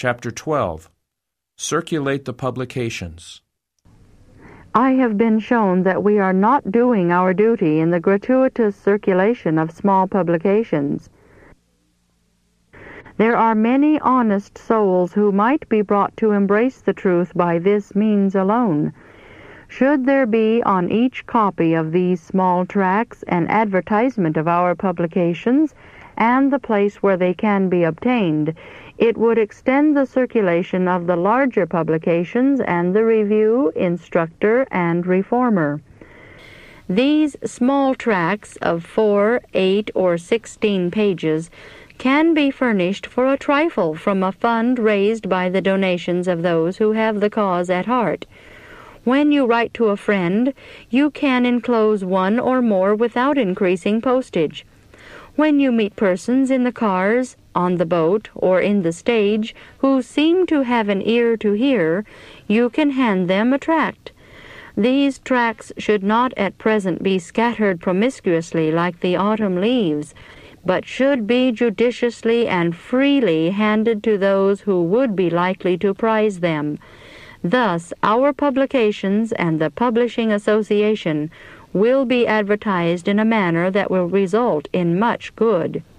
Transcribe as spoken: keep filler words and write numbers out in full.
Chapter twelve. Circulate the publications. I have been shown that we are not doing our duty in the gratuitous circulation of small publications. There are many honest souls who might be brought to embrace the truth by this means alone. Should there be on each copy of these small tracts an advertisement of our publications and the place where they can be obtained, it would extend the circulation of the larger publications and the Review, Instructor, and Reformer. These small tracts of four, eight, or sixteen pages can be furnished for a trifle from a fund raised by the donations of those who have the cause at heart. When you write to a friend, you can enclose one or more without increasing postage. When you meet persons in the cars, on the boat, or in the stage who seem to have an ear to hear, you can hand them a tract. These tracts should not at present be scattered promiscuously like the autumn leaves, but should be judiciously and freely handed to those who would be likely to prize them. Thus, our publications and the Publishing Association will be advertised in a manner that will result in much good.